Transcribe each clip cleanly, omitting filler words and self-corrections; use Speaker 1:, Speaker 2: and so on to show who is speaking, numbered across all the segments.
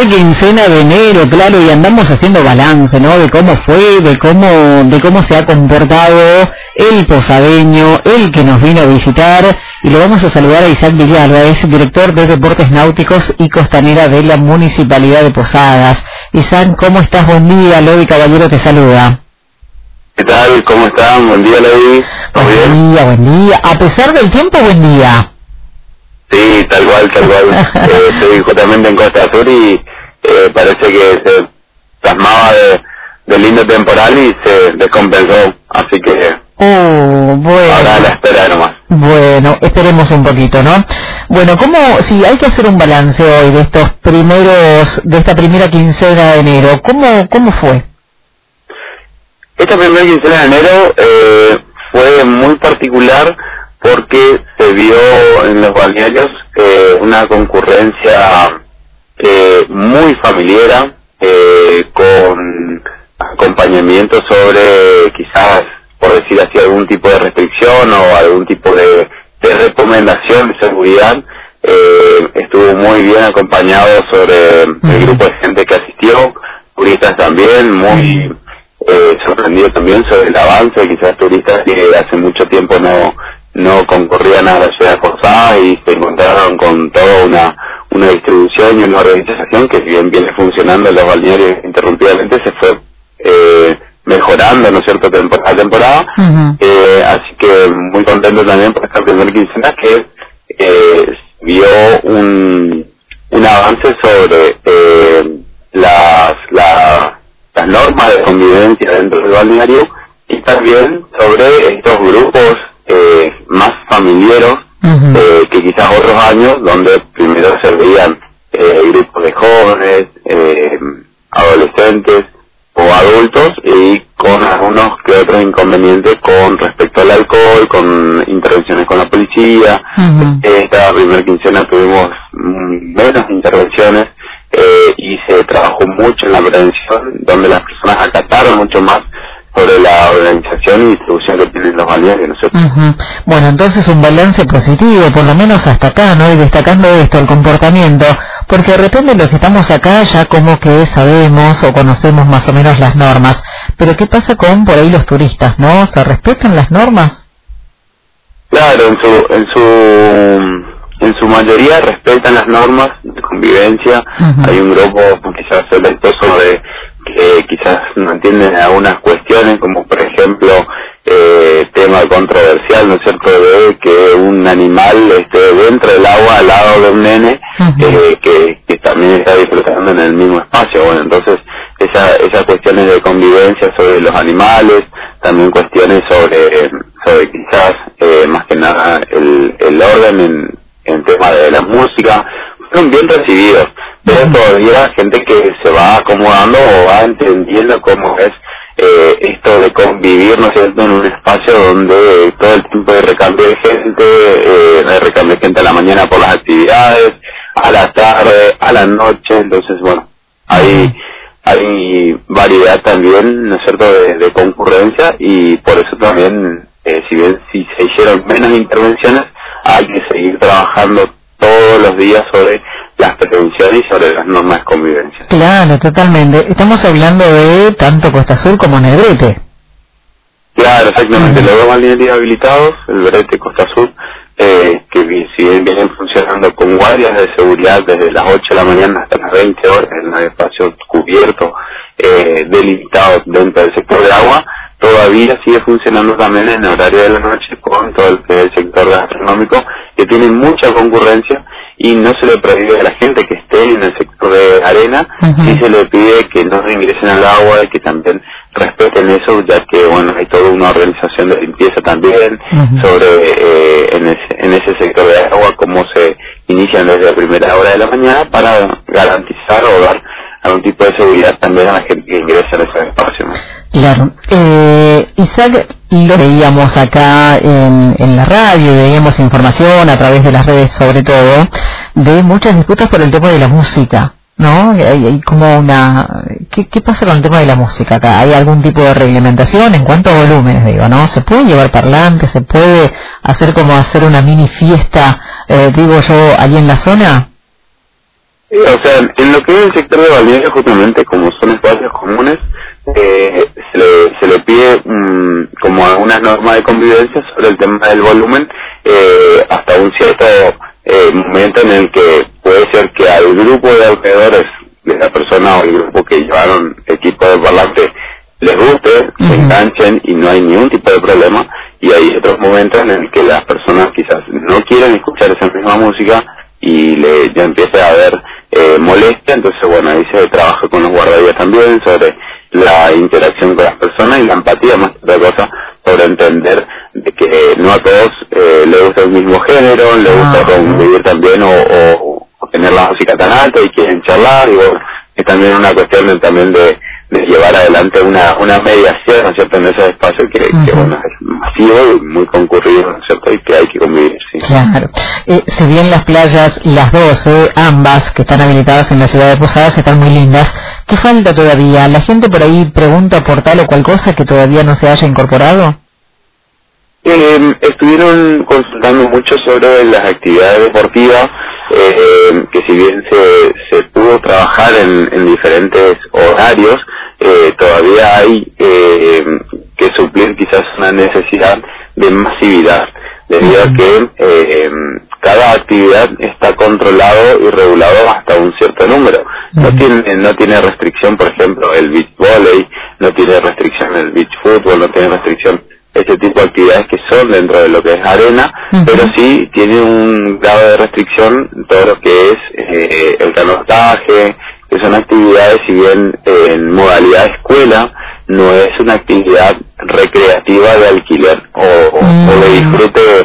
Speaker 1: quincena de enero, claro, y andamos haciendo balance, ¿no? De cómo fue, de cómo se ha comportado el posadeño, el que nos vino a visitar, y lo vamos a saludar a Isaac Villalba, es director de Deportes Náuticos y Costanera de la Municipalidad de Posadas. Isaac, ¿cómo estás? Buen día, Lodi Caballero te saluda.
Speaker 2: ¿Qué tal? ¿Cómo están? Buen día, Lodi. ¿Todo bien?
Speaker 1: Buen día. A pesar del tiempo, buen día.
Speaker 2: Sí, tal cual. Estoy justamente en Costa Sur y parece que se plasmaba de lindo temporal y se descompensó, así que
Speaker 1: bueno.
Speaker 2: ahora a la espera nomás.
Speaker 1: Bueno, esperemos un poquito, ¿no? Bueno, si hay que hacer un balance hoy de esta primera quincena de enero, ¿cómo fue?
Speaker 2: Esta primera quincena de enero fue muy particular porque se vio en los balnearios una concurrencia muy familiar, con acompañamiento sobre, quizás, por decir así, algún tipo de restricción o algún tipo de recomendación de seguridad. Estuvo muy bien acompañado sobre el grupo de gente que asistió, turistas también, muy sorprendido también sobre el avance, quizás turistas que hace mucho tiempo no concurrían a la ciudad de Posadas y se encontraron con toda una distribución y una organización que, si bien viene funcionando en los balnearios interrumpidamente, se fue mejorando, ¿no es cierto?, temporada a temporada. Así que muy contento también por esta primera quincena que vio un avance sobre las normas de convivencia dentro del balneario y también sobre estos grupos más familiares que quizás otros años, donde primero se veían grupos de jóvenes, adolescentes o adultos, y con algunos que otros inconvenientes con respecto al alcohol, con intervenciones con la policía. Esta primera quincena tuvimos menos intervenciones y se trabajó mucho en la prevención, donde las personas acataron mucho más sobre la organización y distribución que tienen los balnearios, ¿no es cierto?
Speaker 1: Bueno, entonces un balance positivo, por lo menos hasta acá, ¿no? Y destacando esto, el comportamiento, porque de repente los que estamos acá ya como que sabemos o conocemos más o menos las normas, pero ¿qué pasa con por ahí los turistas, no? ¿Se respetan las normas?
Speaker 2: Claro, en su mayoría respetan las normas de convivencia. Hay un grupo quizás selectoso que quizás no entienden algunas cuestiones, como por ejemplo tema controversial, ¿no es cierto?, de que un animal esté dentro del agua al lado de un nene que también está disfrutando en el mismo espacio. Bueno, entonces esas cuestiones de convivencia sobre los animales, también cuestiones sobre quizás más que nada el orden en tema de la música, fueron bien recibidos. Pero todavía gente que se va acomodando o va entendiendo cómo es esto de convivir, ¿no es cierto?, en un espacio donde todo el tiempo hay recambio de gente, hay recambio de gente a la mañana por las actividades, a la tarde, a la noche. Entonces, bueno, hay variedad también, ¿no es cierto?, de concurrencia, y por eso también, si se hicieron menos intervenciones, hay que seguir trabajando todos los días sobre las prevenciones y sobre las normas de convivencia.
Speaker 1: Claro, totalmente. Estamos hablando de tanto Costa Sur como Negrete.
Speaker 2: Claro, exactamente. Los dos balnearios habilitados, el Brete y Costa Sur, que si bien vienen funcionando con guardias de seguridad desde las 8 de la mañana hasta las 20 horas en un espacio cubierto, delimitado dentro del sector de agua, todavía sigue funcionando también en el horario de la noche con todo el que es el sector gastronómico, que tiene mucha concurrencia, y no se le prohíbe a la gente que esté en el sector de arena, sí se le pide que no reingresen al agua y que también respeten eso, ya que, bueno, hay toda una organización de limpieza también sobre en ese sector de agua, cómo se inician desde la primera hora de la mañana para garantizar o dar algún tipo de seguridad también a la gente que ingresa en ese espacio, ¿no?
Speaker 1: Claro. Isaac, lo veíamos acá en la radio, veíamos información a través de las redes, sobre todo, de muchas disputas por el tema de la música, ¿no? Hay como ¿Qué pasa con el tema de la música acá? ¿Hay algún tipo de reglamentación en cuanto a volúmenes, digo, no? ¿Se puede llevar parlantes? ¿Se puede hacer una mini fiesta, digo yo, allí en la zona?
Speaker 2: O sea, en lo que es el sector de balneario, justamente como son espacios comunes, se le pide como algunas normas de convivencia sobre el tema del volumen, hasta un cierto momento en el que puede ser que al grupo de alrededores de la persona o el grupo que llevaron equipo de parlante les guste, se enganchen y no hay ningún tipo de problema, y hay otros momentos en el que las personas quizás no quieren escuchar esa misma música y ya empieza a haber molestia. Entonces bueno, ahí se trabaja con los guardavidas también sobre la interacción con las personas y la empatía, más que otra cosa, sobre entender de que no a todos les gusta el mismo género, les gusta convivir también o tener la música tan alta y quieren charlar, y bueno, es también una cuestión también de llevar adelante una mediación, ¿no es cierto?, en ese espacio que bueno, es masivo y muy concurrido, ¿no es cierto?, y que hay que convivir, sí.
Speaker 1: Claro. Si bien las playas, las dos, ambas, que están habilitadas en la ciudad de Posadas, están muy lindas, ¿qué falta todavía? ¿La gente por ahí pregunta por tal o cual cosa que todavía no se haya incorporado?
Speaker 2: Estuvieron consultando mucho sobre las actividades deportivas, que si bien se pudo trabajar en diferentes horarios, todavía hay que suplir quizás una necesidad de masividad, debido a que cada actividad está controlado y regulado hasta un cierto número. No tiene restricción, por ejemplo, el beach volley, no tiene restricción el beach fútbol, no tiene restricción ese tipo de actividades que son dentro de lo que es arena, pero sí tiene un grado de restricción todo lo que es el canotaje, que son actividades, si bien en modalidad escuela, no es una actividad recreativa de alquiler o de disfrute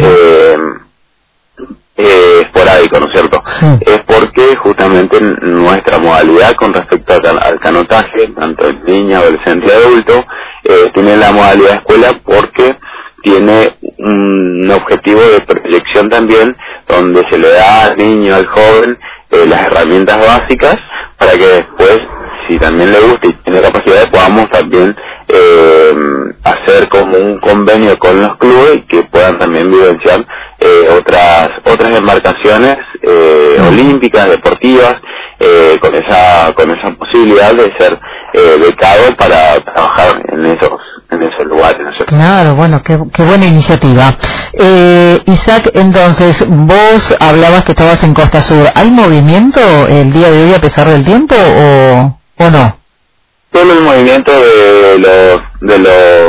Speaker 2: esporádico, ¿no es cierto? Es porque justamente nuestra modalidad con respecto al canotaje, tanto en niña, adolescente y adulto, tiene la modalidad escuela porque tiene un objetivo de proyección también, donde se le da al niño, al joven, las herramientas básicas para que después, si también le gusta y tiene capacidad, podamos también hacer como un convenio con los clubes y que puedan también vivenciar otras embarcaciones olímpicas, deportivas, con esa posibilidad de ser becado para trabajar en esos lugares, ¿no?
Speaker 1: Claro, bueno, qué buena iniciativa. Isaac, entonces, vos hablabas que estabas en Costa Sur. ¿Hay movimiento el día de hoy a pesar del tiempo o no?
Speaker 2: Todo el movimiento de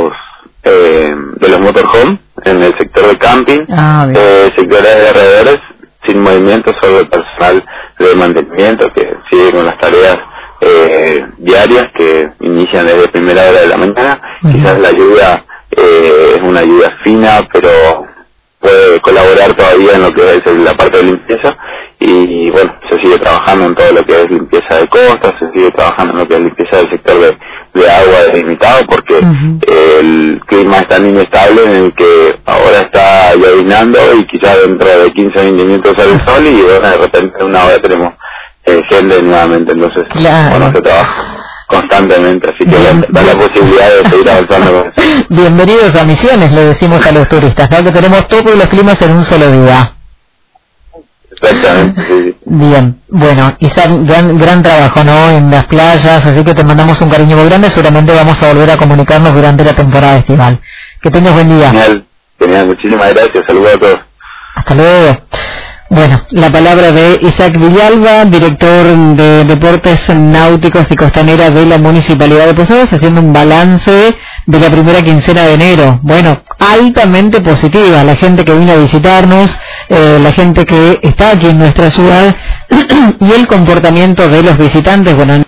Speaker 2: los motorhome en el sector de camping, sectores de alrededores, sin movimiento, solo el personal de mantenimiento que sigue con las tareas diarias que inician desde primera hora de la mañana. Quizás la ayuda es una ayuda fina, pero puede colaborar todavía en lo que es la parte de limpieza, y bueno, se sigue trabajando en todo lo que es limpieza de costas, se sigue trabajando en lo que es limpieza del sector de agua delimitado, porque el clima es tan inestable en el que ahora está llovinando y quizás dentro de 15 o 20 minutos sale el sol y bueno, de repente en una hora tenemos gente nuevamente. Entonces bueno, se trabaja constantemente, así que da la posibilidad de seguir avanzando con eso.
Speaker 1: Bienvenidos a Misiones, le decimos a los turistas, ¿no? Que tenemos todos los climas en un solo día.
Speaker 2: Exactamente, sí.
Speaker 1: Bien, bueno, Isaac, gran trabajo, ¿no?, en las playas, así que te mandamos un cariño muy grande, seguramente vamos a volver a comunicarnos durante la temporada estival. Que tengas buen día.
Speaker 2: Genial, muchísimas gracias, saludos a todos.
Speaker 1: Hasta luego. Bueno, la palabra de Isaac Villalba, director de Deportes Náuticos y Costanera de la Municipalidad de Posadas, haciendo un balance de la primera quincena de enero. Bueno, altamente positiva, la gente que vino a visitarnos, la gente que está aquí en nuestra ciudad y el comportamiento de los visitantes, bueno,